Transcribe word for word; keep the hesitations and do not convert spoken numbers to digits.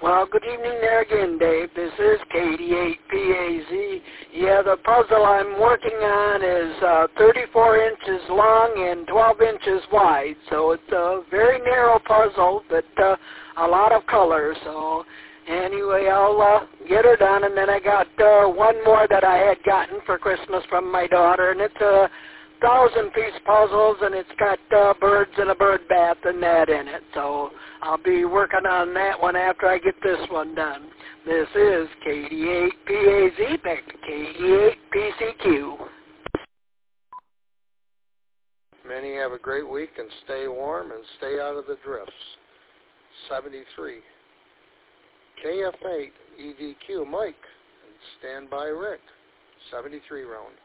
Well, good evening there again, Dave. This is K D eight P A Z. Yeah, the puzzle I'm working on is uh, thirty-four inches long and twelve inches wide, so it's a very narrow puzzle, but uh, a lot of color. So anyway, I'll uh, get her done, and then I got uh, one more that I had gotten for Christmas from my daughter, and it's a thousand-piece puzzles, and it's got uh, birds and a bird bath and that in it. So I'll be working on that one after I get this one done. This is K D eight P A Z, back to K D eight P C Q. Many have a great week and stay warm and stay out of the drifts. seventy-three. K F eight E D Q Mike and standby Rick. seventy-three round.